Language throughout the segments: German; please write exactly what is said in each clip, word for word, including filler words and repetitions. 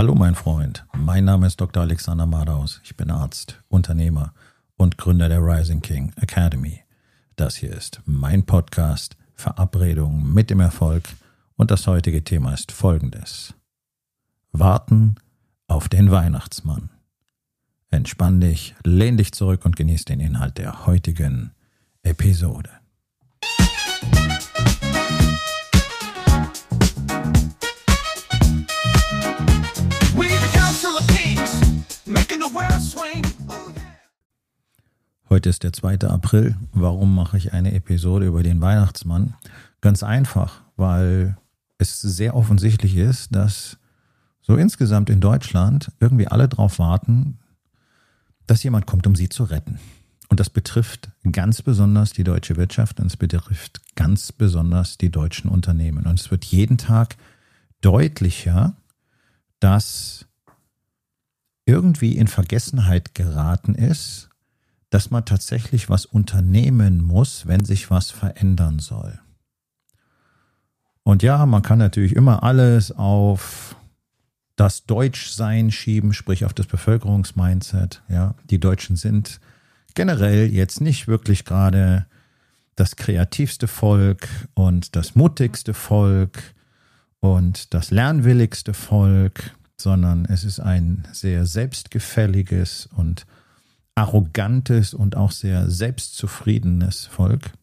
Hallo mein Freund, mein Name ist Doktor Alexander Madaus. Ich bin Arzt, Unternehmer und Gründer der Rising King Academy. Das hier ist mein Podcast Verabredung mit dem Erfolg und das heutige Thema ist folgendes. Warten auf den Weihnachtsmann. Entspann dich, lehn dich zurück und genieß den Inhalt der heutigen Episode. Heute ist der zweite April. Warum mache ich eine Episode über den Weihnachtsmann? Ganz einfach, weil es sehr offensichtlich ist, dass so insgesamt in Deutschland irgendwie alle darauf warten, dass jemand kommt, um sie zu retten. Und das betrifft ganz besonders die deutsche Wirtschaft und es betrifft ganz besonders die deutschen Unternehmen. Und es wird jeden Tag deutlicher, dass irgendwie in Vergessenheit geraten ist, dass man tatsächlich was unternehmen muss, wenn sich was verändern soll. Und ja, man kann natürlich immer alles auf das Deutschsein schieben, sprich auf das Bevölkerungsmindset. Ja, die Deutschen sind generell jetzt nicht wirklich gerade das kreativste Volk und das mutigste Volk und das lernwilligste Volk, sondern es ist ein sehr selbstgefälliges und arrogantes und auch sehr selbstzufriedenes Volk,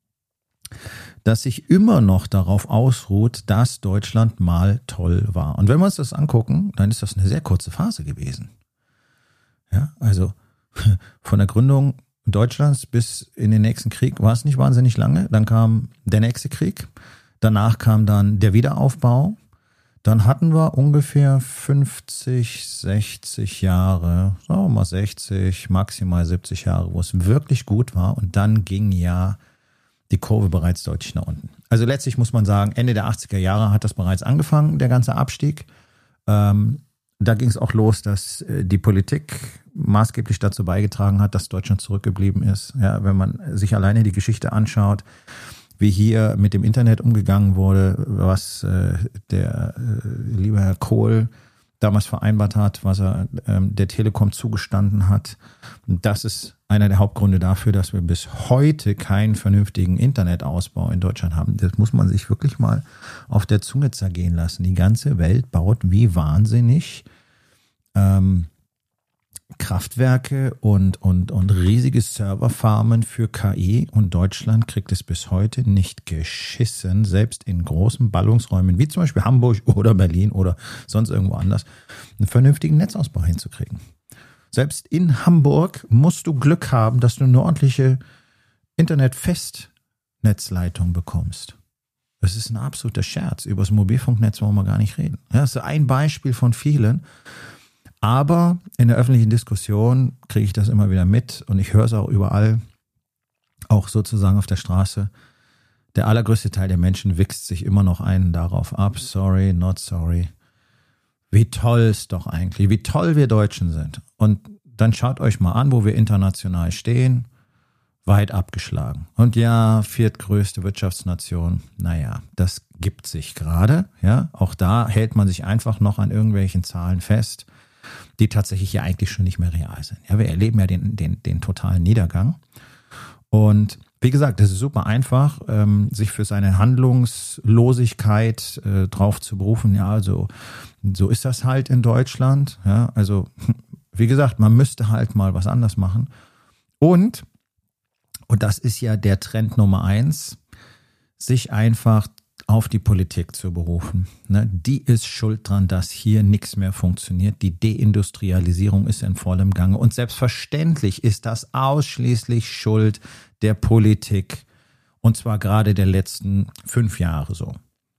das sich immer noch darauf ausruht, dass Deutschland mal toll war. Und wenn wir uns das angucken, dann ist das eine sehr kurze Phase gewesen. Ja, also von der Gründung Deutschlands bis in den nächsten Krieg war es nicht wahnsinnig lange. Dann kam der nächste Krieg. Danach kam dann der Wiederaufbau. Dann hatten wir ungefähr fünfzig, sechzig Jahre, sagen wir mal sechzig, maximal siebzig Jahre, wo es wirklich gut war. Und dann ging ja die Kurve bereits deutlich nach unten. Also letztlich muss man sagen, Ende der achtziger Jahre hat das bereits angefangen, der ganze Abstieg. Ähm, da ging es auch los, dass die Politik maßgeblich dazu beigetragen hat, dass Deutschland zurückgeblieben ist. Ja, wenn man sich alleine die Geschichte anschaut, wie hier mit dem Internet umgegangen wurde, was äh, der äh, liebe Herr Kohl damals vereinbart hat, was er ähm, der Telekom zugestanden hat. Das ist einer der Hauptgründe dafür, dass wir bis heute keinen vernünftigen Internetausbau in Deutschland haben. Das muss man sich wirklich mal auf der Zunge zergehen lassen. Die ganze Welt baut wie wahnsinnig ähm, Kraftwerke und, und, und riesige Serverfarmen für K I und Deutschland kriegt es bis heute nicht geschissen, selbst in großen Ballungsräumen wie zum Beispiel Hamburg oder Berlin oder sonst irgendwo anders, einen vernünftigen Netzausbau hinzukriegen. Selbst in Hamburg musst du Glück haben, dass du eine ordentliche Internet-Festnetzleitung bekommst. Das ist ein absoluter Scherz. Über das Mobilfunknetz wollen wir gar nicht reden. Ja, das ist ein Beispiel von vielen. Aber in der öffentlichen Diskussion kriege ich das immer wieder mit und ich höre es auch überall, auch sozusagen auf der Straße. Der allergrößte Teil der Menschen wichst sich immer noch einen darauf ab. Sorry, not sorry. Wie toll es doch eigentlich, wie toll wir Deutschen sind. Und dann schaut euch mal an, wo wir international stehen. Weit abgeschlagen. Und ja, viertgrößte Wirtschaftsnation, naja, das gibt sich gerade. Ja, auch da hält man sich einfach noch an irgendwelchen Zahlen fest, die tatsächlich ja eigentlich schon nicht mehr real sind. Ja, wir erleben ja den, den, den totalen Niedergang. Und wie gesagt, es ist super einfach, ähm, sich für seine Handlungslosigkeit äh, drauf zu berufen. Ja, also so ist das halt in Deutschland. Ja, also wie gesagt, man müsste halt mal was anders machen. Und, und das ist ja der Trend Nummer eins, sich einfach auf die Politik zu berufen. Ne, die ist schuld dran, dass hier nichts mehr funktioniert. Die Deindustrialisierung ist in vollem Gange. Und selbstverständlich ist das ausschließlich Schuld der Politik. Und zwar gerade der letzten fünf Jahre so.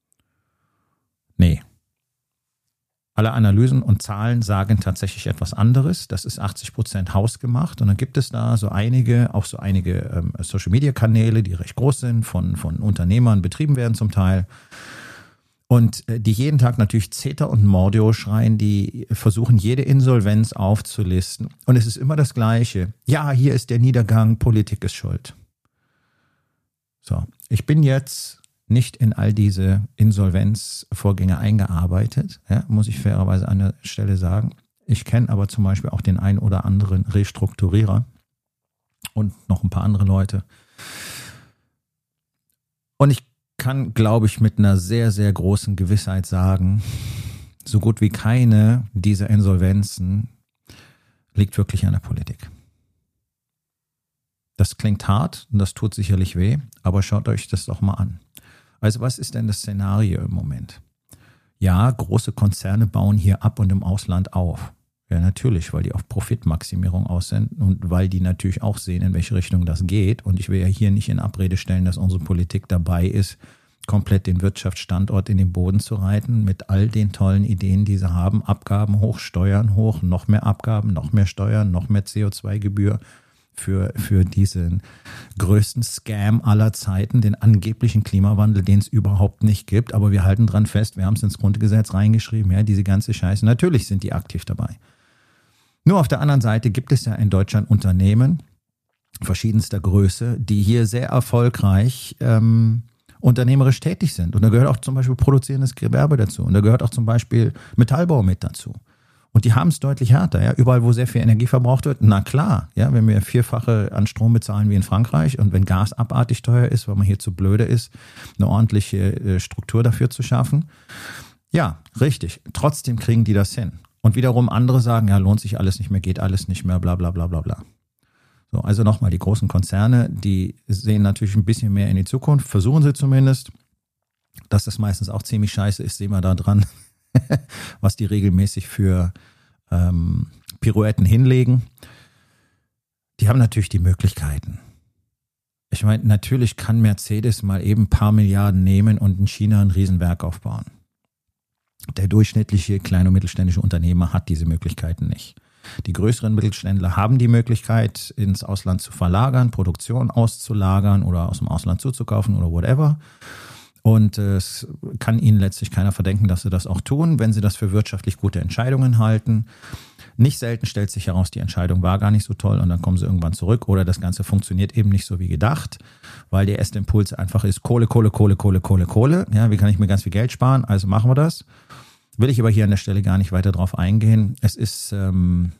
Nee. Alle Analysen und Zahlen sagen tatsächlich etwas anderes. Das ist achtzig Prozent hausgemacht. Und dann gibt es da so einige, auch so einige ähm, Social-Media-Kanäle, die recht groß sind, von, von Unternehmern betrieben werden zum Teil. Und äh, die jeden Tag natürlich Zeter und Mordio schreien, die versuchen, jede Insolvenz aufzulisten. Und es ist immer das Gleiche. Ja, hier ist der Niedergang, Politik ist schuld. So, ich bin jetzt nicht in all diese Insolvenzvorgänge eingearbeitet, ja, muss ich fairerweise an der Stelle sagen. Ich kenne aber zum Beispiel auch den einen oder anderen Restrukturierer und noch ein paar andere Leute. Und ich kann, glaube ich, mit einer sehr, sehr großen Gewissheit sagen, so gut wie keine dieser Insolvenzen liegt wirklich an der Politik. Das klingt hart und das tut sicherlich weh, aber schaut euch das doch mal an. Also was ist denn das Szenario im Moment? Ja, große Konzerne bauen hier ab und im Ausland auf. Ja, natürlich, weil die auf Profitmaximierung aus sind und weil die natürlich auch sehen, in welche Richtung das geht. Und ich will ja hier nicht in Abrede stellen, dass unsere Politik dabei ist, komplett den Wirtschaftsstandort in den Boden zu reiten mit all den tollen Ideen, die sie haben. Abgaben hoch, Steuern hoch, noch mehr Abgaben, noch mehr Steuern, noch mehr C O zwei Gebühr für, für diesen größten Scam aller Zeiten, den angeblichen Klimawandel, den es überhaupt nicht gibt. Aber wir halten dran fest, wir haben es ins Grundgesetz reingeschrieben, ja, diese ganze Scheiße. Natürlich sind die aktiv dabei. Nur auf der anderen Seite gibt es ja in Deutschland Unternehmen verschiedenster Größe, die hier sehr erfolgreich ähm, unternehmerisch tätig sind. Und da gehört auch zum Beispiel produzierendes Gewerbe dazu. Und da gehört auch zum Beispiel Metallbau mit dazu. Und die haben es deutlich härter. Ja? Überall, wo sehr viel Energie verbraucht wird, na klar, ja, wenn wir vierfache an Strom bezahlen wie in Frankreich und wenn Gas abartig teuer ist, weil man hier zu blöde ist, eine ordentliche Struktur dafür zu schaffen. Ja, richtig. Trotzdem kriegen die das hin. Und wiederum andere sagen, ja, lohnt sich alles nicht mehr, geht alles nicht mehr, bla bla bla bla bla. So, also nochmal, die großen Konzerne, die sehen natürlich ein bisschen mehr in die Zukunft, versuchen sie zumindest. Dass das meistens auch ziemlich scheiße ist, sehen wir da dran, was die regelmäßig für ähm, Pirouetten hinlegen. Die haben natürlich die Möglichkeiten. Ich meine, natürlich kann Mercedes mal eben ein paar Milliarden nehmen und in China ein Riesenwerk aufbauen. Der durchschnittliche kleine und mittelständische Unternehmer hat diese Möglichkeiten nicht. Die größeren Mittelständler haben die Möglichkeit, ins Ausland zu verlagern, Produktion auszulagern oder aus dem Ausland zuzukaufen oder whatever. Und es kann ihnen letztlich keiner verdenken, dass sie das auch tun, wenn sie das für wirtschaftlich gute Entscheidungen halten. Nicht selten stellt sich heraus, die Entscheidung war gar nicht so toll und dann kommen sie irgendwann zurück oder das Ganze funktioniert eben nicht so wie gedacht, weil der erste Impuls einfach ist Kohle, Kohle, Kohle, Kohle, Kohle, Kohle. Ja, wie kann ich mir ganz viel Geld sparen? Also machen wir das. Will ich aber hier an der Stelle gar nicht weiter drauf eingehen. Es ist, ähm,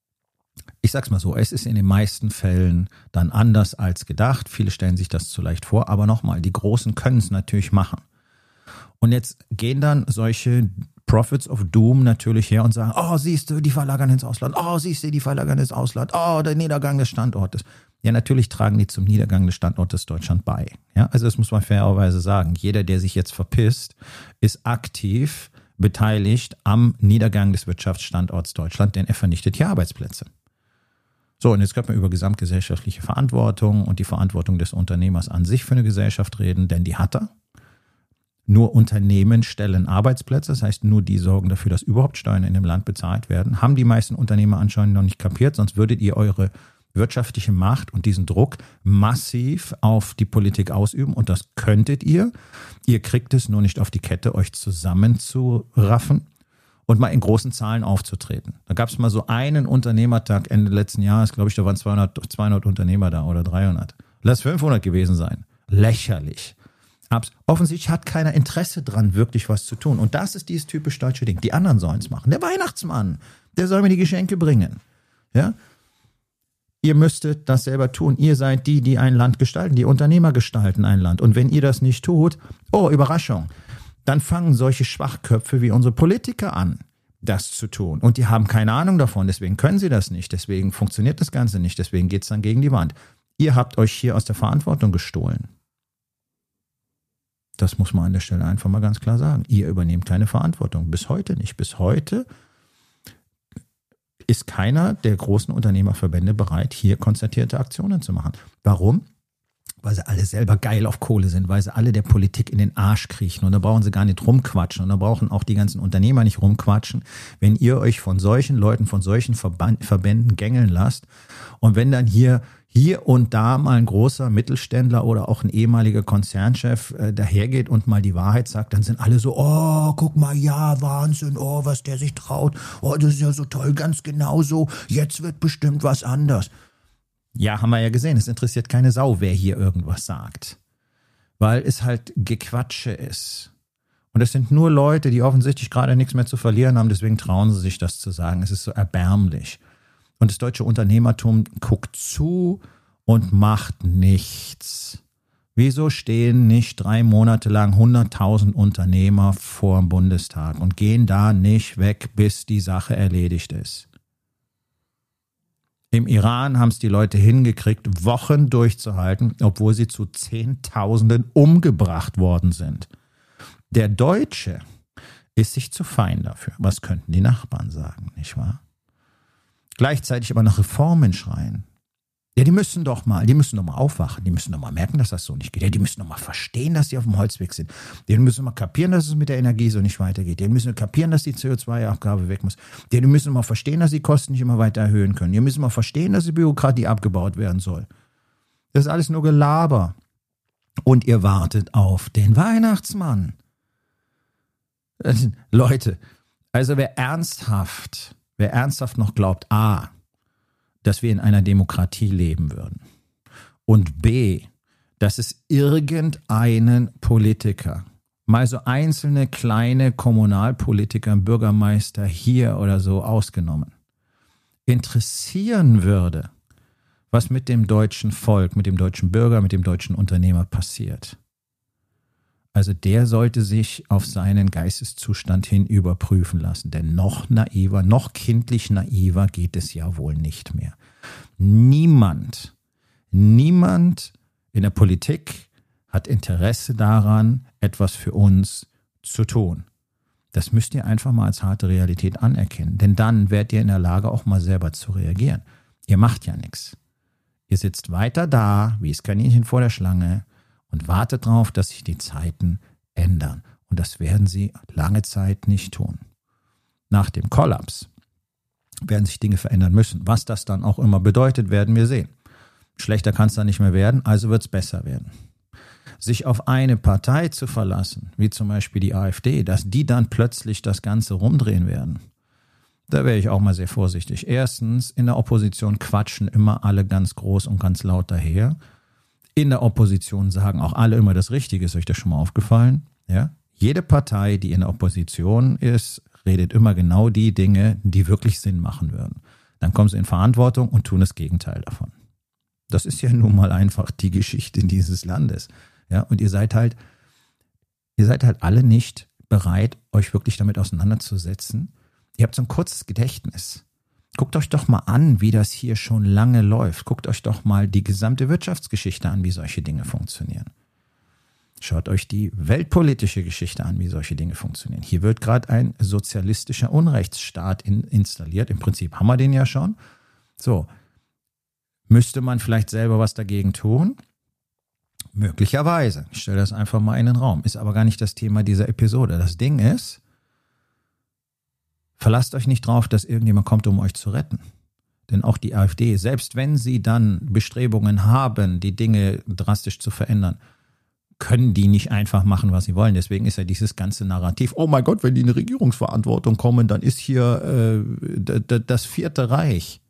ich sag's mal so, es ist in den meisten Fällen dann anders als gedacht. Viele stellen sich das zu leicht vor, aber nochmal, die Großen können es natürlich machen. Und jetzt gehen dann solche Prophets of Doom natürlich her und sagen, oh, siehst du, die verlagern ins Ausland, oh, siehst du, die verlagern ins Ausland, oh, der Niedergang des Standortes. Ja, natürlich tragen die zum Niedergang des Standortes Deutschland bei. Ja, also das muss man fairerweise sagen. Jeder, der sich jetzt verpisst, ist aktiv beteiligt am Niedergang des Wirtschaftsstandorts Deutschland, denn er vernichtet hier Arbeitsplätze. So, und jetzt könnte man über gesamtgesellschaftliche Verantwortung und die Verantwortung des Unternehmers an sich für eine Gesellschaft reden, denn die hat er. Nur Unternehmen stellen Arbeitsplätze, das heißt, nur die sorgen dafür, dass überhaupt Steuern in dem Land bezahlt werden. Haben die meisten Unternehmer anscheinend noch nicht kapiert, sonst würdet ihr eure wirtschaftliche Macht und diesen Druck massiv auf die Politik ausüben und das könntet ihr. Ihr kriegt es nur nicht auf die Kette, euch zusammenzuraffen und mal in großen Zahlen aufzutreten. Da gab es mal so einen Unternehmertag Ende letzten Jahres, glaube ich, da waren zweihundert, zweihundert Unternehmer da oder dreihundert. Lass fünfhundert gewesen sein. Lächerlich. Offensichtlich hat keiner Interesse dran, wirklich was zu tun. Und das ist dieses typisch deutsche Ding. Die anderen sollen es machen. Der Weihnachtsmann, der soll mir die Geschenke bringen. Ja? Ihr müsstet das selber tun. Ihr seid die, die ein Land gestalten. Die Unternehmer gestalten ein Land. Und wenn ihr das nicht tut, oh, Überraschung, dann fangen solche Schwachköpfe wie unsere Politiker an, das zu tun. Und die haben keine Ahnung davon. Deswegen können sie das nicht. Deswegen funktioniert das Ganze nicht. Deswegen geht es dann gegen die Wand. Ihr habt euch hier aus der Verantwortung gestohlen. Das muss man an der Stelle einfach mal ganz klar sagen. Ihr übernehmt keine Verantwortung. Bis heute nicht. Bis heute ist keiner der großen Unternehmerverbände bereit, hier konzertierte Aktionen zu machen. Warum? Weil sie alle selber geil auf Kohle sind, weil sie alle der Politik in den Arsch kriechen. Und da brauchen sie gar nicht rumquatschen. Und da brauchen auch die ganzen Unternehmer nicht rumquatschen, wenn ihr euch von solchen Leuten, von solchen Verband, Verbänden gängeln lasst. Und wenn dann hier hier und da mal ein großer Mittelständler oder auch ein ehemaliger Konzernchef äh, dahergeht und mal die Wahrheit sagt, dann sind alle so, oh, guck mal, ja, Wahnsinn, oh, was der sich traut, oh, das ist ja so toll, ganz genau so, jetzt wird bestimmt was anders. Ja, haben wir ja gesehen, es interessiert keine Sau, wer hier irgendwas sagt. weil es halt Gequatsche ist. Und es sind nur Leute, die offensichtlich gerade nichts mehr zu verlieren haben, deswegen trauen sie sich das zu sagen. Es ist so erbärmlich. Und das deutsche Unternehmertum guckt zu und macht nichts. Wieso stehen nicht drei Monate lang hunderttausend Unternehmer vor dem Bundestag und gehen da nicht weg, bis die Sache erledigt ist? Im Iran haben es die Leute hingekriegt, Wochen durchzuhalten, obwohl sie zu Zehntausenden umgebracht worden sind. Der Deutsche ist sich zu fein dafür. Was könnten die Nachbarn sagen, nicht wahr? Gleichzeitig aber nach Reformen schreien. Ja, die müssen doch mal, die müssen doch mal aufwachen, die müssen doch mal merken, dass das so nicht geht. Ja, die müssen doch mal verstehen, dass sie auf dem Holzweg sind. Die müssen mal kapieren, dass es mit der Energie so nicht weitergeht. Die müssen kapieren, dass die C O zwei Abgabe weg muss. Die müssen mal verstehen, dass die Kosten nicht immer weiter erhöhen können. Die müssen mal verstehen, dass die Bürokratie abgebaut werden soll. Das ist alles nur Gelaber. Und ihr wartet auf den Weihnachtsmann. Leute, also wer ernsthaft, wer ernsthaft noch glaubt, a, dass wir in einer Demokratie leben würden und b, dass es irgendeinen Politiker, mal so einzelne kleine Kommunalpolitiker, Bürgermeister hier oder so ausgenommen, interessieren würde, was mit dem deutschen Volk, mit dem deutschen Bürger, mit dem deutschen Unternehmer passiert. Also der sollte sich auf seinen Geisteszustand hin überprüfen lassen. Denn noch naiver, noch kindlich naiver geht es ja wohl nicht mehr. Niemand, niemand in der Politik hat Interesse daran, etwas für uns zu tun. Das müsst ihr einfach mal als harte Realität anerkennen. Denn dann werdet ihr in der Lage, auch mal selber zu reagieren. Ihr macht ja nichts. Ihr sitzt weiter da, wie das Kaninchen vor der Schlange, und wartet darauf, dass sich die Zeiten ändern. Und das werden sie lange Zeit nicht tun. Nach dem Kollaps werden sich Dinge verändern müssen. Was das dann auch immer bedeutet, werden wir sehen. Schlechter kann es dann nicht mehr werden, also wird es besser werden. Sich auf eine Partei zu verlassen, wie zum Beispiel die AfD, dass die dann plötzlich das Ganze rumdrehen werden, da wäre ich auch mal sehr vorsichtig. Erstens, in der Opposition quatschen immer alle ganz groß und ganz laut daher. In der Opposition sagen auch alle immer das Richtige. Ist euch das schon mal aufgefallen? Ja? Jede Partei, die in der Opposition ist, redet immer genau die Dinge, die wirklich Sinn machen würden. Dann kommen sie in Verantwortung und tun das Gegenteil davon. Das ist ja nun mal einfach die Geschichte dieses Landes. Ja? Und ihr seid halt, ihr seid halt alle nicht bereit, euch wirklich damit auseinanderzusetzen. Ihr habt so ein kurzes Gedächtnis. Guckt euch doch mal an, wie das hier schon lange läuft. Guckt euch doch mal die gesamte Wirtschaftsgeschichte an, wie solche Dinge funktionieren. Schaut euch die weltpolitische Geschichte an, wie solche Dinge funktionieren. Hier wird gerade ein sozialistischer Unrechtsstaat in, installiert. Im Prinzip haben wir den ja schon. So, müsste man vielleicht selber was dagegen tun? Möglicherweise. Ich stelle das einfach mal in den Raum. Ist aber gar nicht das Thema dieser Episode. Das Ding ist, verlasst euch nicht drauf, dass irgendjemand kommt, um euch zu retten. Denn auch die AfD, selbst wenn sie dann Bestrebungen haben, die Dinge drastisch zu verändern, können die nicht einfach machen, was sie wollen. Deswegen ist ja dieses ganze Narrativ, oh mein Gott, wenn die in eine Regierungsverantwortung kommen, dann ist hier äh, d- d- das Vierte Reich.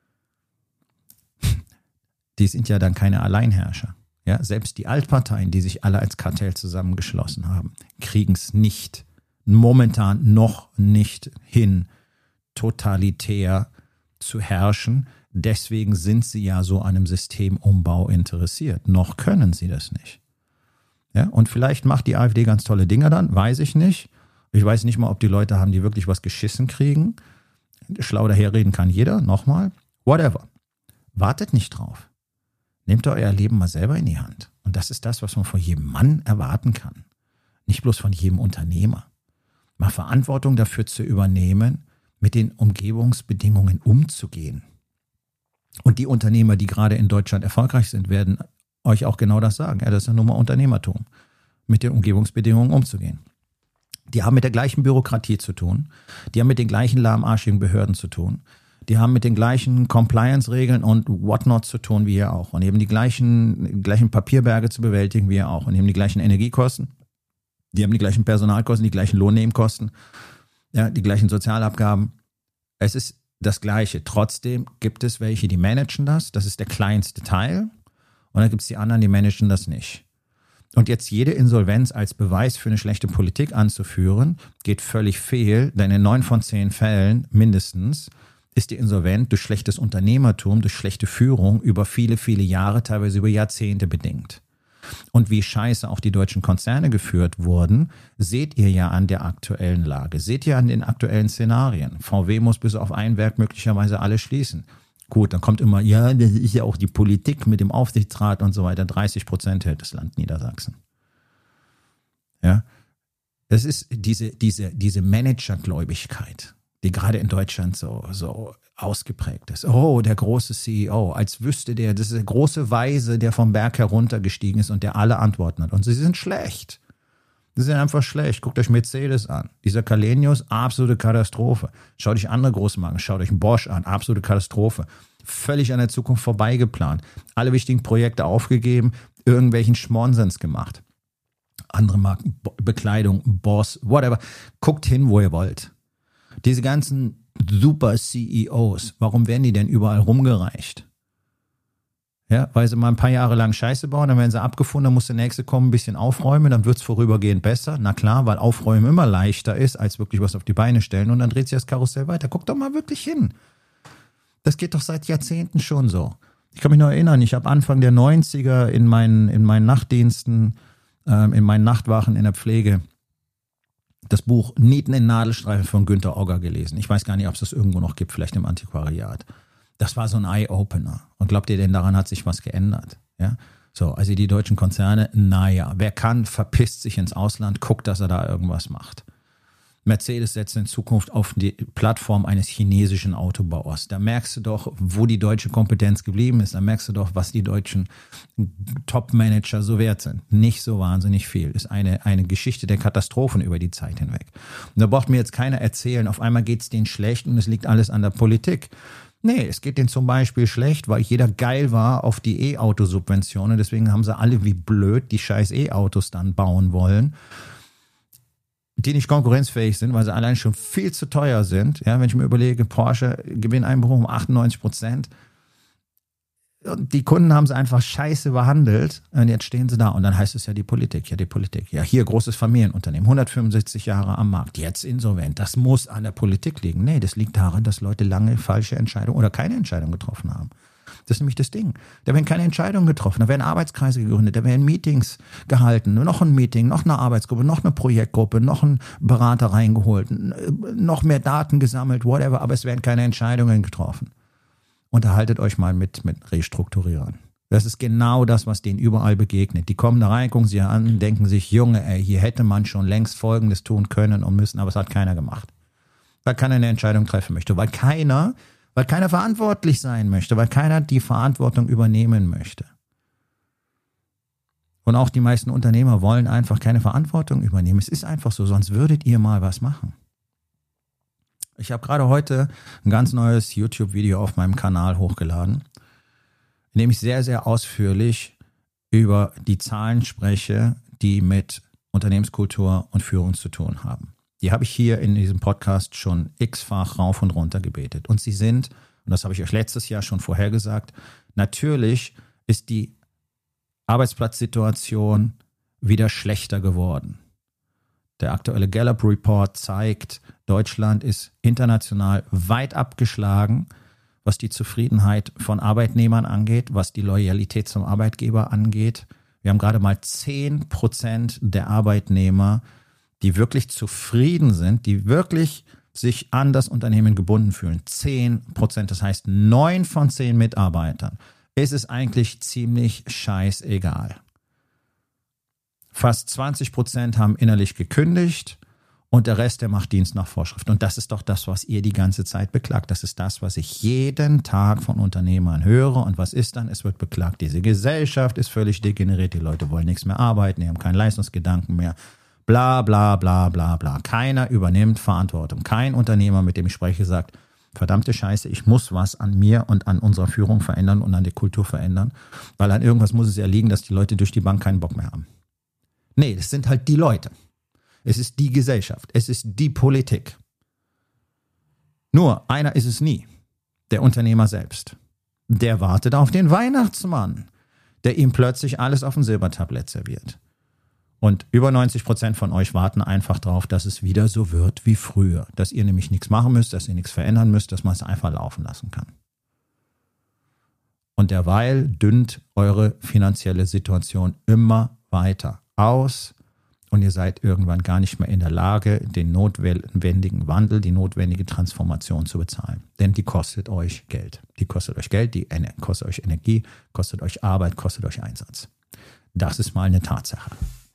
Die sind ja dann keine Alleinherrscher. Ja? Selbst die Altparteien, die sich alle als Kartell zusammengeschlossen haben, kriegen es nicht momentan noch nicht hin, totalitär zu herrschen. Deswegen sind sie ja so an einem Systemumbau interessiert. Noch können sie das nicht. Ja, und vielleicht macht die AfD ganz tolle Dinge dann, weiß ich nicht. Ich weiß nicht mal, ob die Leute haben, die wirklich was geschissen kriegen. Schlau daherreden kann jeder, nochmal. Whatever. Wartet nicht drauf. Nehmt euer Leben mal selber in die Hand. Und das ist das, was man von jedem Mann erwarten kann. Nicht bloß von jedem Unternehmer. Mal Verantwortung dafür zu übernehmen, mit den Umgebungsbedingungen umzugehen. Und die Unternehmer, die gerade in Deutschland erfolgreich sind, werden euch auch genau das sagen. Ja, das ist ja nur mal Unternehmertum, mit den Umgebungsbedingungen umzugehen. Die haben mit der gleichen Bürokratie zu tun. Die haben mit den gleichen lahmarschigen Behörden zu tun. Die haben mit den gleichen Compliance-Regeln und whatnot zu tun wie ihr auch. Und eben die gleichen, gleichen Papierberge zu bewältigen wie ihr auch. Und eben die gleichen Energiekosten. Die haben die gleichen Personalkosten, die gleichen Lohnnebenkosten, ja, die gleichen Sozialabgaben. Es ist das Gleiche. Trotzdem gibt es welche, die managen das. Das ist der kleinste Teil. Und dann gibt es die anderen, die managen das nicht. Und jetzt jede Insolvenz als Beweis für eine schlechte Politik anzuführen, geht völlig fehl, denn in neun von zehn Fällen mindestens ist die Insolvenz durch schlechtes Unternehmertum, durch schlechte Führung über viele, viele Jahre, teilweise über Jahrzehnte bedingt. Und wie scheiße auch die deutschen Konzerne geführt wurden, seht ihr ja an der aktuellen Lage, seht ihr an den aktuellen Szenarien. V W muss bis auf ein Werk möglicherweise alle schließen. Gut, dann kommt immer, ja, das ist ja auch die Politik mit dem Aufsichtsrat und so weiter. dreißig Prozent hält das Land Niedersachsen. Ja, das ist diese, diese, diese Managergläubigkeit, die gerade in Deutschland so, so ausgeprägt ist. Oh, der große C E O, als wüsste der, das ist der große Weise, der vom Berg heruntergestiegen ist und der alle Antworten hat. Und sie sind schlecht. Sie sind einfach schlecht. Guckt euch Mercedes an. Dieser Källenius, absolute Katastrophe. Schaut euch andere Großmarken, schaut euch Bosch an, absolute Katastrophe. Völlig an der Zukunft vorbeigeplant. Alle wichtigen Projekte aufgegeben, irgendwelchen Schmonsens gemacht. Andere Marken, Bekleidung, Boss, whatever. Guckt hin, wo ihr wollt. Diese ganzen super C E Os, warum werden die denn überall rumgereicht? Ja, weil sie mal ein paar Jahre lang Scheiße bauen, dann werden sie abgefunden, dann muss der Nächste kommen, ein bisschen aufräumen, dann wird es vorübergehend besser. Na klar, weil Aufräumen immer leichter ist, als wirklich was auf die Beine stellen und dann dreht sich das Karussell weiter. Guck doch mal wirklich hin. Das geht doch seit Jahrzehnten schon so. Ich kann mich noch erinnern, ich habe Anfang der neunziger in meinen, in meinen Nachtdiensten, ähm, in meinen Nachtwachen in der Pflege das Buch Nieten in Nadelstreifen von Günter Ogger gelesen. Ich weiß gar nicht, ob es das irgendwo noch gibt, vielleicht im Antiquariat. Das war so ein Eye-Opener. Und glaubt ihr denn, daran hat sich was geändert? Ja, so, also die deutschen Konzerne, naja, wer kann, verpisst sich ins Ausland, guckt, dass er da irgendwas macht. Mercedes setzt in Zukunft auf die Plattform eines chinesischen Autobauers. Da merkst du doch, wo die deutsche Kompetenz geblieben ist. Da merkst du doch, was die deutschen Top-Manager so wert sind. Nicht so wahnsinnig viel. Ist eine, eine Geschichte der Katastrophen über die Zeit hinweg. Und da braucht mir jetzt keiner erzählen, auf einmal geht es denen schlecht und es liegt alles an der Politik. Nee, es geht denen zum Beispiel schlecht, weil jeder geil war auf die E-Auto-Subventionen. Deswegen haben sie alle wie blöd die scheiß E-Autos dann bauen wollen, die nicht konkurrenzfähig sind, weil sie allein schon viel zu teuer sind. Ja, wenn ich mir überlege, Porsche Gewinneinbruch um achtundneunzig Prozent. Und die Kunden haben sie einfach scheiße behandelt und jetzt stehen sie da und dann heißt es ja die Politik, ja die Politik. Ja, hier großes Familienunternehmen, hundertfünfundsechzig Jahre am Markt, jetzt insolvent. Das muss an der Politik liegen. Nee, das liegt daran, dass Leute lange falsche Entscheidungen oder keine Entscheidung getroffen haben. Das ist nämlich das Ding. Da werden keine Entscheidungen getroffen, da werden Arbeitskreise gegründet, da werden Meetings gehalten, noch ein Meeting, noch eine Arbeitsgruppe, noch eine Projektgruppe, noch ein Berater reingeholt, noch mehr Daten gesammelt, whatever, aber es werden keine Entscheidungen getroffen. Unterhaltet euch mal mit, mit Restrukturierern. Das ist genau das, was denen überall begegnet. Die kommen da rein, gucken sich an, denken sich, Junge, ey, hier hätte man schon längst Folgendes tun können und müssen, aber es hat keiner gemacht. Weil keiner eine Entscheidung treffen möchte, weil keiner, weil keiner verantwortlich sein möchte, weil keiner die Verantwortung übernehmen möchte. Und auch die meisten Unternehmer wollen einfach keine Verantwortung übernehmen. Es ist einfach so, sonst würdet ihr mal was machen. Ich habe gerade heute ein ganz neues YouTube-Video auf meinem Kanal hochgeladen, in dem ich sehr, sehr ausführlich über die Zahlen spreche, die mit Unternehmenskultur und Führung zu tun haben. Die habe ich hier in diesem Podcast schon x-fach rauf und runter gebetet. Und sie sind, und das habe ich euch letztes Jahr schon vorhergesagt, natürlich ist die Arbeitsplatzsituation wieder schlechter geworden. Der aktuelle Gallup-Report zeigt, Deutschland ist international weit abgeschlagen, was die Zufriedenheit von Arbeitnehmern angeht, was die Loyalität zum Arbeitgeber angeht. Wir haben gerade mal zehn Prozent der Arbeitnehmer, die wirklich zufrieden sind, die wirklich sich an das Unternehmen gebunden fühlen. zehn Prozent, das heißt neun von zehn Mitarbeitern. Ist es eigentlich ziemlich scheißegal. Fast zwanzig Prozent haben innerlich gekündigt und der Rest, der macht Dienst nach Vorschrift. Und das ist doch das, was ihr die ganze Zeit beklagt. Das ist das, was ich jeden Tag von Unternehmern höre. Und was ist dann? Es wird beklagt, diese Gesellschaft ist völlig degeneriert. Die Leute wollen nichts mehr arbeiten, die haben keinen Leistungsgedanken mehr. Bla, bla, bla, bla, bla. Keiner übernimmt Verantwortung. Kein Unternehmer, mit dem ich spreche, sagt, verdammte Scheiße, ich muss was an mir und an unserer Führung verändern und an der Kultur verändern. Weil an irgendwas muss es ja liegen, dass die Leute durch die Bank keinen Bock mehr haben. Nee, das sind halt die Leute. Es ist die Gesellschaft. Es ist die Politik. Nur einer ist es nie. Der Unternehmer selbst. Der wartet auf den Weihnachtsmann, der ihm plötzlich alles auf dem Silbertablett serviert. Und über neunzig Prozent von euch warten einfach darauf, dass es wieder so wird wie früher. Dass ihr nämlich nichts machen müsst, dass ihr nichts verändern müsst, dass man es einfach laufen lassen kann. Und derweil dünnt eure finanzielle Situation immer weiter aus und ihr seid irgendwann gar nicht mehr in der Lage, den notwendigen Wandel, die notwendige Transformation zu bezahlen. Denn die kostet euch Geld. Die kostet euch Geld, die kostet euch Energie, kostet euch Arbeit, kostet euch Einsatz. Das ist mal eine Tatsache.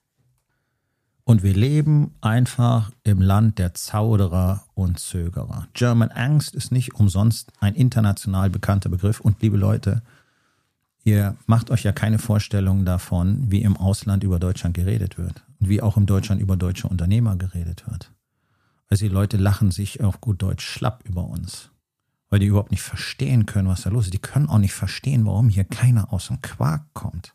Und wir leben einfach im Land der Zauderer und Zögerer. German Angst ist nicht umsonst ein international bekannter Begriff. Und liebe Leute, ihr macht euch ja keine Vorstellung davon, wie im Ausland über Deutschland geredet wird. Und wie auch in Deutschland über deutsche Unternehmer geredet wird. Also die Leute lachen sich auf gut Deutsch schlapp über uns. Weil die überhaupt nicht verstehen können, was da los ist. Die können auch nicht verstehen, warum hier keiner aus dem Quark kommt.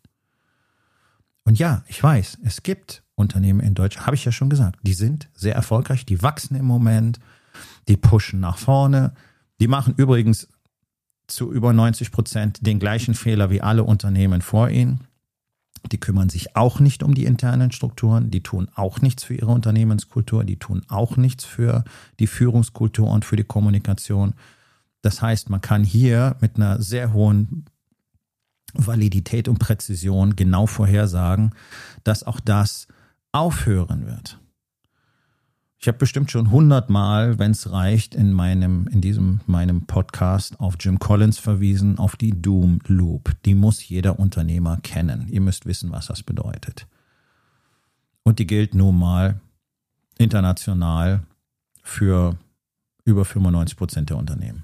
Und ja, ich weiß, es gibt Unternehmen in Deutschland, habe ich ja schon gesagt, die sind sehr erfolgreich, die wachsen im Moment, die pushen nach vorne, die machen übrigens zu über neunzig Prozent den gleichen Fehler wie alle Unternehmen vor ihnen. Die kümmern sich auch nicht um die internen Strukturen, die tun auch nichts für ihre Unternehmenskultur, die tun auch nichts für die Führungskultur und für die Kommunikation. Das heißt, man kann hier mit einer sehr hohen Validität und Präzision genau vorhersagen, dass auch das aufhören wird. Ich habe bestimmt schon hundertmal, wenn es reicht, in meinem, in diesem, meinem Podcast auf Jim Collins verwiesen, auf die Doom Loop. Die muss jeder Unternehmer kennen. Ihr müsst wissen, was das bedeutet. Und die gilt nun mal international für über fünfundneunzig Prozent der Unternehmen.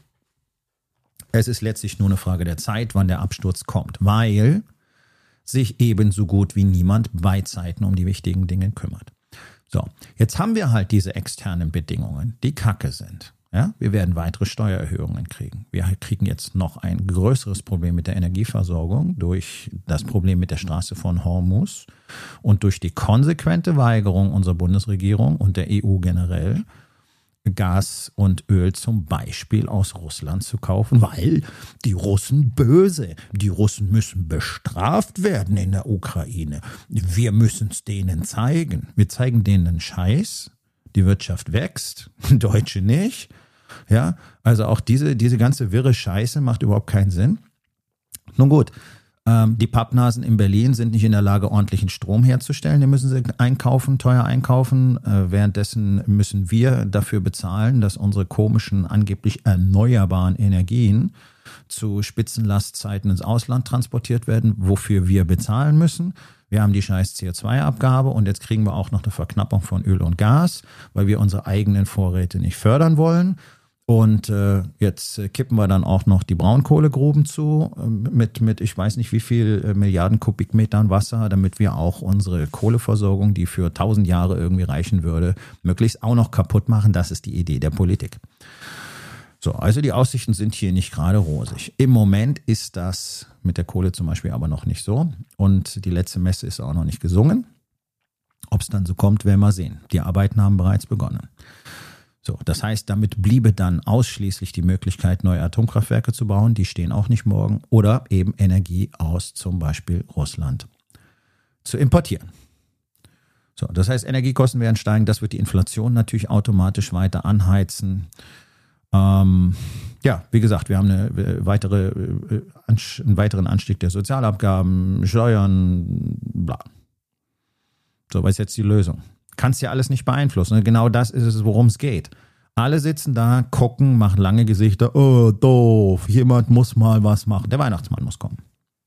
Es ist letztlich nur eine Frage der Zeit, wann der Absturz kommt, weil sich ebenso gut wie niemand bei Zeiten um die wichtigen Dinge kümmert. So, jetzt haben wir halt diese externen Bedingungen, die kacke sind. Ja, wir werden weitere Steuererhöhungen kriegen. Wir kriegen jetzt noch ein größeres Problem mit der Energieversorgung durch das Problem mit der Straße von Hormuz und durch die konsequente Weigerung unserer Bundesregierung und der E U generell, Gas und Öl zum Beispiel aus Russland zu kaufen, weil die Russen böse, die Russen müssen bestraft werden in der Ukraine. Wir müssen es denen zeigen. Wir zeigen denen einen Scheiß, die Wirtschaft wächst, Deutsche nicht. Ja, also auch diese, diese ganze wirre Scheiße macht überhaupt keinen Sinn. Nun gut. Die Pappnasen in Berlin sind nicht in der Lage, ordentlichen Strom herzustellen. Den müssen sie einkaufen, teuer einkaufen. Währenddessen müssen wir dafür bezahlen, dass unsere komischen, angeblich erneuerbaren Energien zu Spitzenlastzeiten ins Ausland transportiert werden, wofür wir bezahlen müssen. Wir haben die scheiß C O zwei Abgabe und jetzt kriegen wir auch noch eine Verknappung von Öl und Gas, weil wir unsere eigenen Vorräte nicht fördern wollen. Und äh, jetzt äh, kippen wir dann auch noch die Braunkohlegruben zu äh, mit, mit ich weiß nicht wie viel äh, Milliarden Kubikmetern Wasser, damit wir auch unsere Kohleversorgung, die für tausend Jahre irgendwie reichen würde, möglichst auch noch kaputt machen. Das ist die Idee der Politik. So, also die Aussichten sind hier nicht gerade rosig. Im Moment ist das mit der Kohle zum Beispiel aber noch nicht so. Und die letzte Messe ist auch noch nicht gesungen. Ob es dann so kommt, werden wir sehen. Die Arbeiten haben bereits begonnen. So, das heißt, damit bliebe dann ausschließlich die Möglichkeit, neue Atomkraftwerke zu bauen. Die stehen auch nicht morgen. Oder eben Energie aus zum Beispiel Russland zu importieren. So, das heißt, Energiekosten werden steigen. Das wird die Inflation natürlich automatisch weiter anheizen. Ähm, ja, wie gesagt, wir haben eine weitere, einen weiteren Anstieg der Sozialabgaben, Steuern, bla. So, was ist jetzt die Lösung? Kannst ja alles nicht beeinflussen. Genau das ist es, worum es geht. Alle sitzen da, gucken, machen lange Gesichter. Oh, doof, jemand muss mal was machen. Der Weihnachtsmann muss kommen.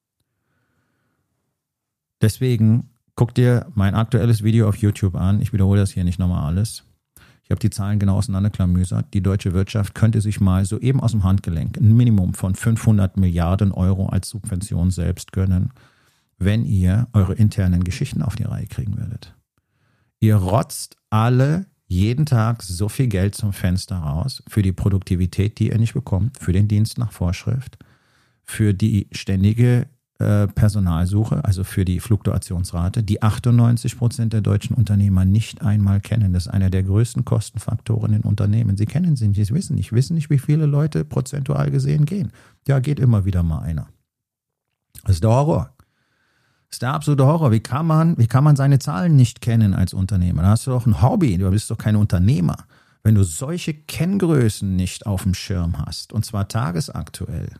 Deswegen guck dir mein aktuelles Video auf YouTube an. Ich wiederhole das hier nicht nochmal alles. Ich habe die Zahlen genau auseinanderklamüsert. Die deutsche Wirtschaft könnte sich mal soeben aus dem Handgelenk ein Minimum von fünfhundert Milliarden Euro als Subvention selbst gönnen, wenn ihr eure internen Geschichten auf die Reihe kriegen würdet. Ihr rotzt alle jeden Tag so viel Geld zum Fenster raus für die Produktivität, die ihr nicht bekommt, für den Dienst nach Vorschrift, für die ständige äh, Personalsuche, also für die Fluktuationsrate, die achtundneunzig Prozent der deutschen Unternehmer nicht einmal kennen. Das ist einer der größten Kostenfaktoren in Unternehmen. Sie kennen sie nicht, sie wissen nicht, wissen nicht, wie viele Leute prozentual gesehen gehen. Ja, geht immer wieder mal einer. Das ist der Horror. Das ist der absolute Horror. Wie kann man, wie kann man seine Zahlen nicht kennen als Unternehmer? Da hast du doch ein Hobby, du bist doch kein Unternehmer. Wenn du solche Kenngrößen nicht auf dem Schirm hast, und zwar tagesaktuell.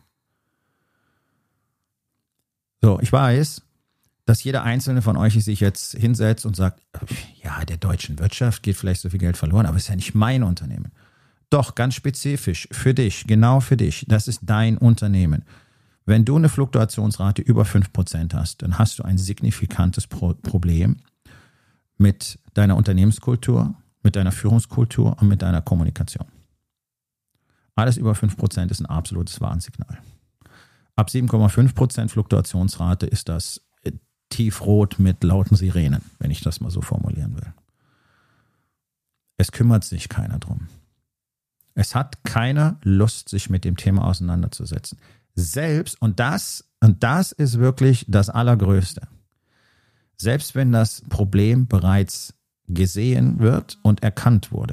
So, ich weiß, dass jeder einzelne von euch sich jetzt hinsetzt und sagt, ja, der deutschen Wirtschaft geht vielleicht so viel Geld verloren, aber es ist ja nicht mein Unternehmen. Doch, ganz spezifisch, für dich, genau für dich, das ist dein Unternehmen. Wenn du eine Fluktuationsrate über fünf Prozent hast, dann hast du ein signifikantes Pro- Problem mit deiner Unternehmenskultur, mit deiner Führungskultur und mit deiner Kommunikation. Alles über fünf Prozent ist ein absolutes Warnsignal. Ab sieben Komma fünf Prozent Fluktuationsrate ist das tiefrot mit lauten Sirenen, wenn ich das mal so formulieren will. Es kümmert sich keiner drum. Es hat keiner Lust, sich mit dem Thema auseinanderzusetzen. Selbst, und das, und das ist wirklich das Allergrößte, selbst wenn das Problem bereits gesehen wird und erkannt wurde.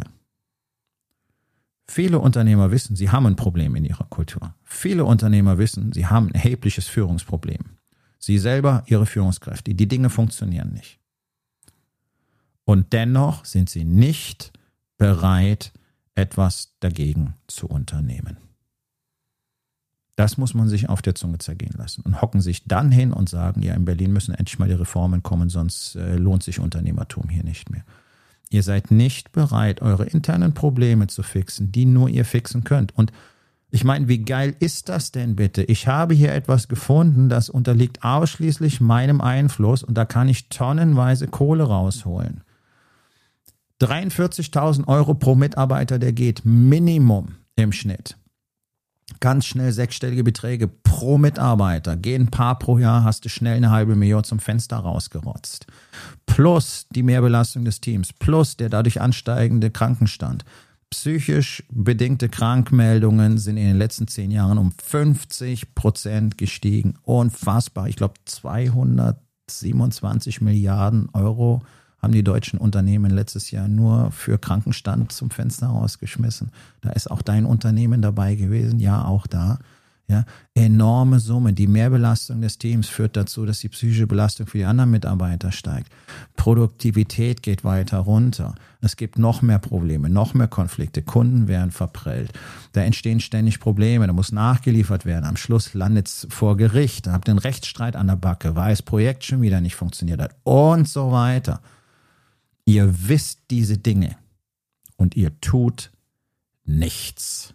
Viele Unternehmer wissen, sie haben ein Problem in ihrer Kultur. Viele Unternehmer wissen, sie haben ein erhebliches Führungsproblem. Sie selber, ihre Führungskräfte, die Dinge funktionieren nicht. Und dennoch sind sie nicht bereit, etwas dagegen zu unternehmen. Das muss man sich auf der Zunge zergehen lassen und hocken sich dann hin und sagen, ja, in Berlin müssen endlich mal die Reformen kommen, sonst äh, lohnt sich Unternehmertum hier nicht mehr. Ihr seid nicht bereit, eure internen Probleme zu fixen, die nur ihr fixen könnt. Und ich meine, wie geil ist das denn bitte? Ich habe hier etwas gefunden, das unterliegt ausschließlich meinem Einfluss und da kann ich tonnenweise Kohle rausholen. dreiundvierzigtausend Euro pro Mitarbeiter, der geht Minimum im Schnitt. Ganz schnell sechsstellige Beträge pro Mitarbeiter. Gehen ein paar pro Jahr, hast du schnell eine halbe Million zum Fenster rausgerotzt. Plus die Mehrbelastung des Teams, plus der dadurch ansteigende Krankenstand. Psychisch bedingte Krankmeldungen sind in den letzten zehn Jahren um fünfzig Prozent gestiegen. Unfassbar. Ich glaube, zweihundertsiebenundzwanzig Milliarden Euro haben die deutschen Unternehmen letztes Jahr nur für Krankenstand zum Fenster rausgeschmissen. Da ist auch dein Unternehmen dabei gewesen, ja, auch da. Ja, enorme Summe. Die Mehrbelastung des Teams führt dazu, dass die psychische Belastung für die anderen Mitarbeiter steigt. Produktivität geht weiter runter. Es gibt noch mehr Probleme, noch mehr Konflikte. Kunden werden verprellt. Da entstehen ständig Probleme. Da muss nachgeliefert werden. Am Schluss landet es vor Gericht. Da habt ihr einen Rechtsstreit an der Backe, weil das Projekt schon wieder nicht funktioniert hat und so weiter. Ihr wisst diese Dinge und ihr tut nichts.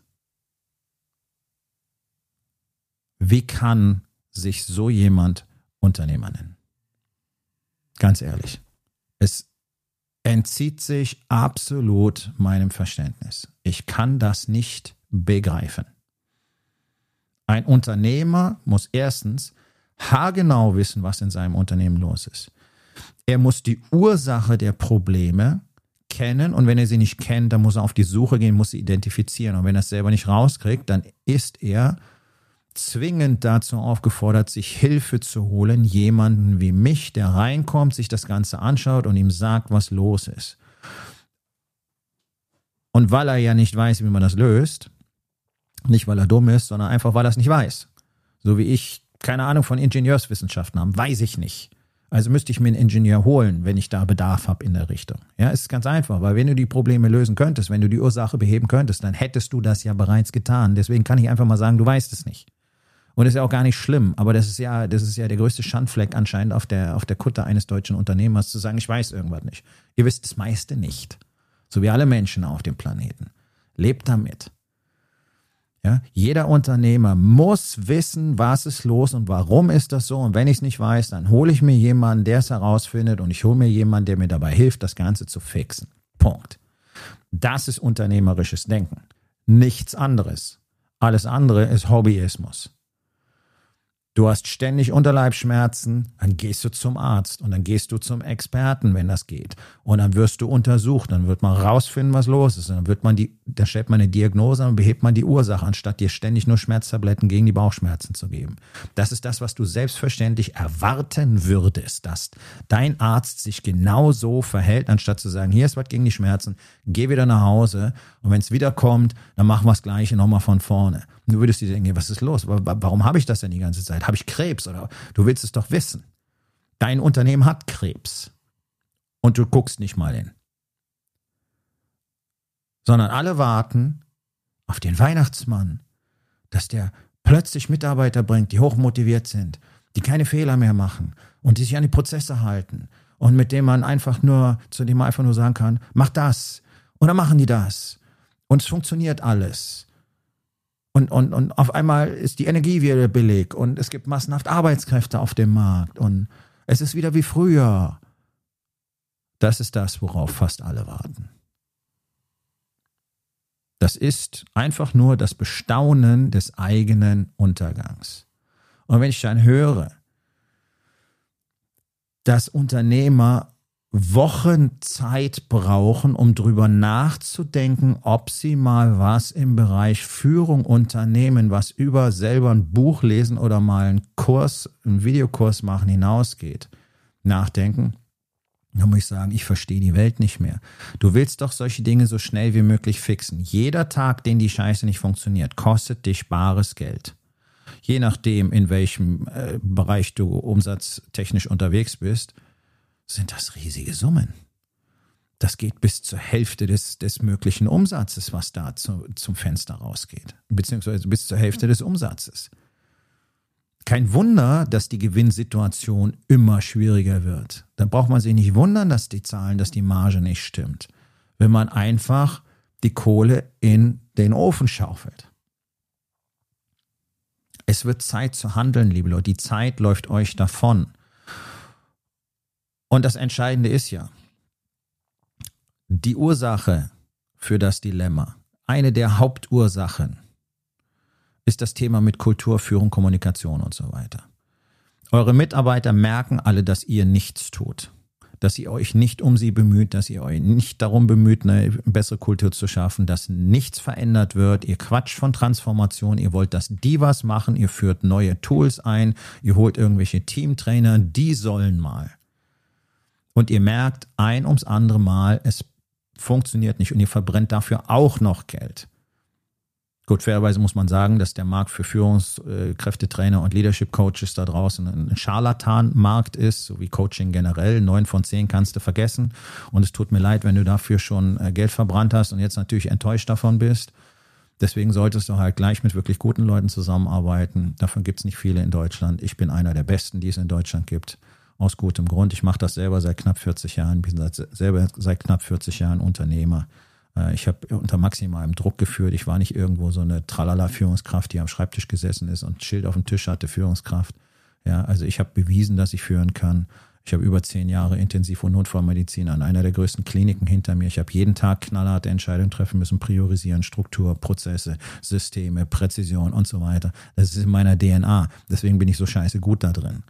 Wie kann sich so jemand Unternehmer nennen? Ganz ehrlich, es entzieht sich absolut meinem Verständnis. Ich kann das nicht begreifen. Ein Unternehmer muss erstens haargenau wissen, was in seinem Unternehmen los ist. Er muss die Ursache der Probleme kennen und wenn er sie nicht kennt, dann muss er auf die Suche gehen, muss sie identifizieren. Und wenn er es selber nicht rauskriegt, dann ist er zwingend dazu aufgefordert, sich Hilfe zu holen, jemanden wie mich, der reinkommt, sich das Ganze anschaut und ihm sagt, was los ist. Und weil er ja nicht weiß, wie man das löst, nicht weil er dumm ist, sondern einfach, weil er es nicht weiß. So wie ich keine Ahnung von Ingenieurswissenschaften habe, weiß ich nicht. Also müsste ich mir einen Ingenieur holen, wenn ich da Bedarf habe in der Richtung. Ja, es ist ganz einfach, weil wenn du die Probleme lösen könntest, wenn du die Ursache beheben könntest, dann hättest du das ja bereits getan. Deswegen kann ich einfach mal sagen, du weißt es nicht. Und das ist ja auch gar nicht schlimm, aber das ist ja, das ist ja der größte Schandfleck anscheinend auf der, auf der Kutte eines deutschen Unternehmers, zu sagen, ich weiß irgendwas nicht. Ihr wisst das meiste nicht. So wie alle Menschen auf dem Planeten. Lebt damit. Ja, jeder Unternehmer muss wissen, was ist los und warum ist das so. Und wenn ich es nicht weiß, dann hole ich mir jemanden, der es herausfindet und ich hole mir jemanden, der mir dabei hilft, das Ganze zu fixen. Punkt. Das ist unternehmerisches Denken. Nichts anderes. Alles andere ist Hobbyismus. Du hast ständig Unterleibsschmerzen, dann gehst du zum Arzt und dann gehst du zum Experten, wenn das geht. Und dann wirst du untersucht, dann wird man rausfinden, was los ist. Und dann wird man die, da stellt man eine Diagnose und behebt man die Ursache, anstatt dir ständig nur Schmerztabletten gegen die Bauchschmerzen zu geben. Das ist das, was du selbstverständlich erwarten würdest, dass dein Arzt sich genau so verhält, anstatt zu sagen, hier ist was gegen die Schmerzen, geh wieder nach Hause und wenn es wieder kommt, dann machen wir das Gleiche nochmal von vorne. Und du würdest dir denken, was ist los? Warum habe ich das denn die ganze Zeit? Habe ich Krebs? Oder du willst es doch wissen. Dein Unternehmen hat Krebs und du guckst nicht mal hin. Sondern alle warten auf den Weihnachtsmann, dass der plötzlich Mitarbeiter bringt, die hochmotiviert sind, die keine Fehler mehr machen und die sich an die Prozesse halten und mit dem man einfach nur, zu dem man einfach nur sagen kann, mach das und dann machen die das und es funktioniert alles. Und, und, und auf einmal ist die Energie wieder billig und es gibt massenhaft Arbeitskräfte auf dem Markt und es ist wieder wie früher. Das ist das, worauf fast alle warten. Das ist einfach nur das Bestaunen des eigenen Untergangs. Und wenn ich dann höre, dass Unternehmer Wochen Zeit brauchen, um drüber nachzudenken, ob sie mal was im Bereich Führung unternehmen, was über selber ein Buch lesen oder mal einen Kurs, einen Videokurs machen hinausgeht, nachdenken, dann muss ich sagen, ich verstehe die Welt nicht mehr. Du willst doch solche Dinge so schnell wie möglich fixen. Jeder Tag, den die Scheiße nicht funktioniert, kostet dich bares Geld. Je nachdem, in welchem äh, Bereich du umsatztechnisch unterwegs bist, sind das riesige Summen. Das geht bis zur Hälfte des, des möglichen Umsatzes, was da zu, zum Fenster rausgeht. Beziehungsweise bis zur Hälfte des Umsatzes. Kein Wunder, dass die Gewinnsituation immer schwieriger wird. Da braucht man sich nicht wundern, dass die Zahlen, dass die Marge nicht stimmt. Wenn man einfach die Kohle in den Ofen schaufelt. Es wird Zeit zu handeln, liebe Leute. Die Zeit läuft euch davon. Und das Entscheidende ist ja, die Ursache für das Dilemma, eine der Hauptursachen, ist das Thema mit Kultur, Führung, Kommunikation und so weiter. Eure Mitarbeiter merken alle, dass ihr nichts tut, dass ihr euch nicht um sie bemüht, dass ihr euch nicht darum bemüht, eine bessere Kultur zu schaffen, dass nichts verändert wird. Ihr quatscht von Transformation, ihr wollt, dass die was machen, ihr führt neue Tools ein, ihr holt irgendwelche Teamtrainer, die sollen mal. Und ihr merkt ein ums andere Mal, es funktioniert nicht und ihr verbrennt dafür auch noch Geld. Gut, fairerweise muss man sagen, dass der Markt für Führungskräfte, Trainer und Leadership Coaches da draußen ein Scharlatanmarkt ist, so wie Coaching generell. Neun von zehn kannst du vergessen. Und es tut mir leid, wenn du dafür schon Geld verbrannt hast und jetzt natürlich enttäuscht davon bist. Deswegen solltest du halt gleich mit wirklich guten Leuten zusammenarbeiten. Davon gibt es nicht viele in Deutschland. Ich bin einer der besten, die es in Deutschland gibt. Aus gutem Grund. Ich mache das selber seit knapp vierzig Jahren. Bin seit, selber seit knapp vierzig Jahren Unternehmer. Ich habe unter maximalem Druck geführt. Ich war nicht irgendwo so eine Tralala-Führungskraft, die am Schreibtisch gesessen ist und ein Schild auf dem Tisch hatte, Führungskraft. Ja, also ich habe bewiesen, dass ich führen kann. Ich habe über zehn Jahre Intensiv- und Notfallmedizin an einer der größten Kliniken hinter mir. Ich habe jeden Tag knallharte Entscheidungen treffen müssen, priorisieren, Struktur, Prozesse, Systeme, Präzision und so weiter. Das ist in meiner D N A. Deswegen bin ich so scheiße gut da drin.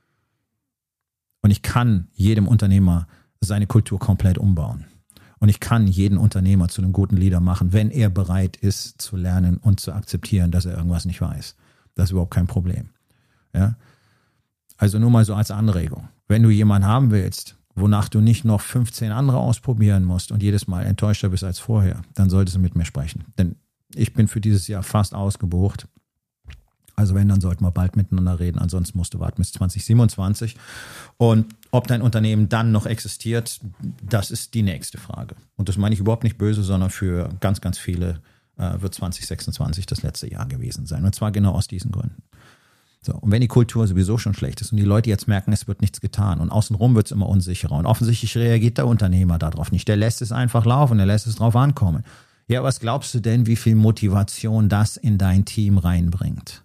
Und ich kann jedem Unternehmer seine Kultur komplett umbauen. Und ich kann jeden Unternehmer zu einem guten Leader machen, wenn er bereit ist zu lernen und zu akzeptieren, dass er irgendwas nicht weiß. Das ist überhaupt kein Problem. Ja? Also nur mal so als Anregung. Wenn du jemanden haben willst, wonach du nicht noch fünfzehn andere ausprobieren musst und jedes Mal enttäuschter bist als vorher, dann solltest du mit mir sprechen. Denn ich bin für dieses Jahr fast ausgebucht. Also wenn, dann sollten wir bald miteinander reden. Ansonsten musst du warten bis zwanzig siebenundzwanzig. Und ob dein Unternehmen dann noch existiert, das ist die nächste Frage. Und das meine ich überhaupt nicht böse, sondern für ganz, ganz viele äh, wird zwanzig sechsundzwanzig das letzte Jahr gewesen sein. Und zwar genau aus diesen Gründen. So, und wenn die Kultur sowieso schon schlecht ist und die Leute jetzt merken, es wird nichts getan und außenrum wird es immer unsicherer und offensichtlich reagiert der Unternehmer darauf nicht. Der lässt es einfach laufen, der lässt es drauf ankommen. Ja, was glaubst du denn, wie viel Motivation das in dein Team reinbringt?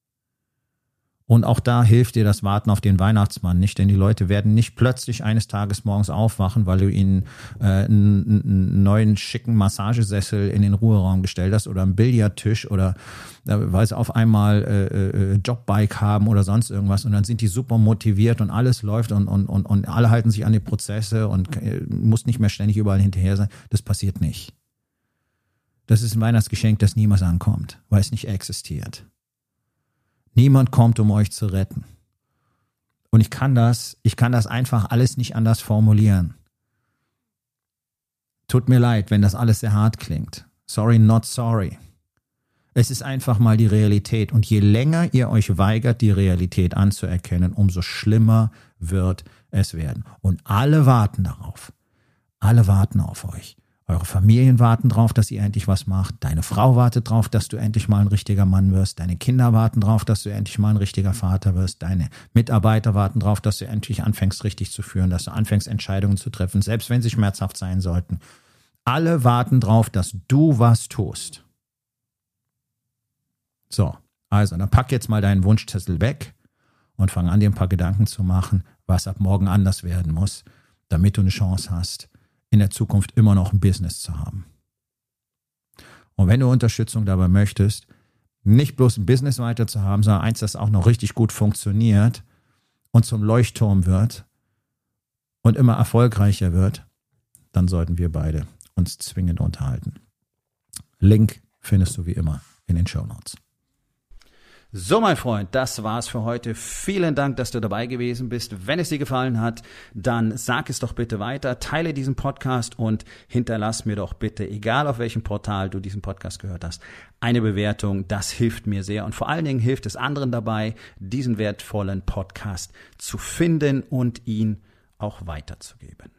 Und auch da hilft dir das Warten auf den Weihnachtsmann nicht, denn die Leute werden nicht plötzlich eines Tages morgens aufwachen, weil du ihnen äh, einen, einen neuen schicken Massagesessel in den Ruheraum gestellt hast oder einen Billardtisch oder äh, weil sie auf einmal äh, äh, Jobbike haben oder sonst irgendwas und dann sind die super motiviert und alles läuft und, und, und, und alle halten sich an die Prozesse und äh, muss nicht mehr ständig überall hinterher sein. Das passiert nicht. Das ist ein Weihnachtsgeschenk, das niemals ankommt, weil es nicht existiert. Niemand kommt, um euch zu retten. Und ich kann das, ich kann das einfach alles nicht anders formulieren. Tut mir leid, wenn das alles sehr hart klingt. Sorry, not sorry. Es ist einfach mal die Realität. Und je länger ihr euch weigert, die Realität anzuerkennen, umso schlimmer wird es werden. Und alle warten darauf. Alle warten auf euch. Eure Familien warten drauf, dass ihr endlich was macht. Deine Frau wartet drauf, dass du endlich mal ein richtiger Mann wirst. Deine Kinder warten drauf, dass du endlich mal ein richtiger Vater wirst. Deine Mitarbeiter warten drauf, dass du endlich anfängst, richtig zu führen, dass du anfängst, Entscheidungen zu treffen, selbst wenn sie schmerzhaft sein sollten. Alle warten drauf, dass du was tust. So, also dann pack jetzt mal deinen Wunschzettel weg und fang an, dir ein paar Gedanken zu machen, was ab morgen anders werden muss, damit du eine Chance hast, in der Zukunft immer noch ein Business zu haben. Und wenn du Unterstützung dabei möchtest, nicht bloß ein Business weiter zu haben, sondern eins, das auch noch richtig gut funktioniert und zum Leuchtturm wird und immer erfolgreicher wird, dann sollten wir beide uns zwingend unterhalten. Link findest du wie immer in den Shownotes. So, mein Freund, das war's für heute. Vielen Dank, dass du dabei gewesen bist. Wenn es dir gefallen hat, dann sag es doch bitte weiter, teile diesen Podcast und hinterlass mir doch bitte, egal auf welchem Portal du diesen Podcast gehört hast, eine Bewertung. Das hilft mir sehr und vor allen Dingen hilft es anderen dabei, diesen wertvollen Podcast zu finden und ihn auch weiterzugeben.